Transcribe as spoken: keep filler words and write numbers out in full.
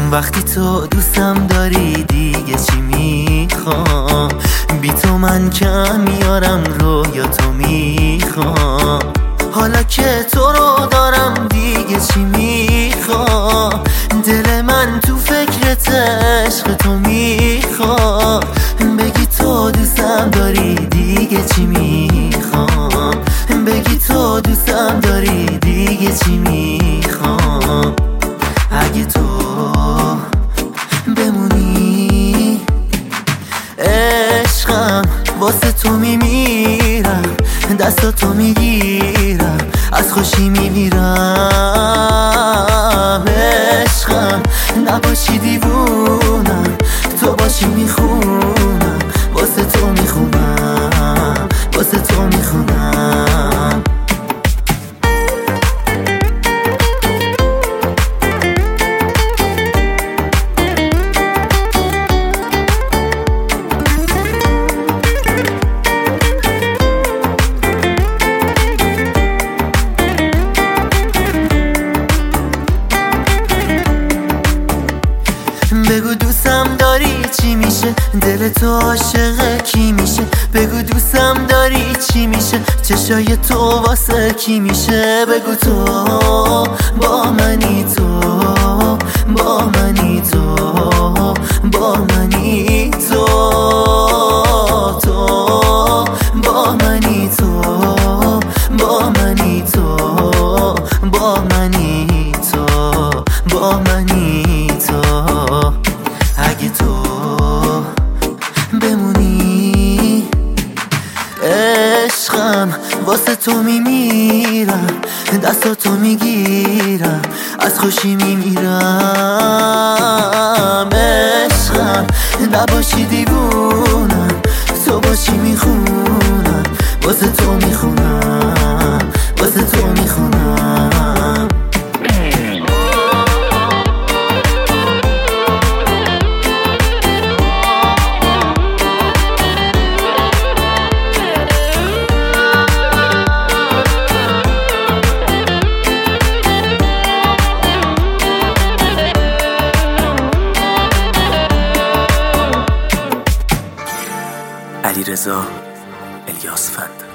وقتی تو دوستم داری دیگه چی میخوام؟ بی تو من کم میارم رویا تو میخوام. حالا که تو رو دارم دیگه چی میخوام؟ دل من تو فکرت عشق تو میخوام. بگی تو دوستم داری دیگه چی میخوام؟ بگی تو دوستم داری دیگه چی میخوام؟ اگه تو بمونی عشقم واسه تو میمیرم، دستاتو میگیرم از خوشی میمیرم. عشقم نباشی دیوونم، تو باشی میخونم، واسه تو میخونم، واسه تو میخونم. بگو دوستم داری چی میشه؟ دل تو عاشق کی میشه؟ بگو دوستم داری چی میشه؟ چشای تو واسه کی میشه؟ بگو تو با منی، تو با منی، تو با منی، تو تو با منی، تو با منی، تو با منی، تو با منی، تو اگه تو بمونی عشقم واسه تو میمیرم، دستاتو میگیرم از خوشی میمیرم. عشقم نباشی دیوونم، تو باشی میخونم، واسه تو میخونم، واسه تو میخونم. علیرضا الیاس فند.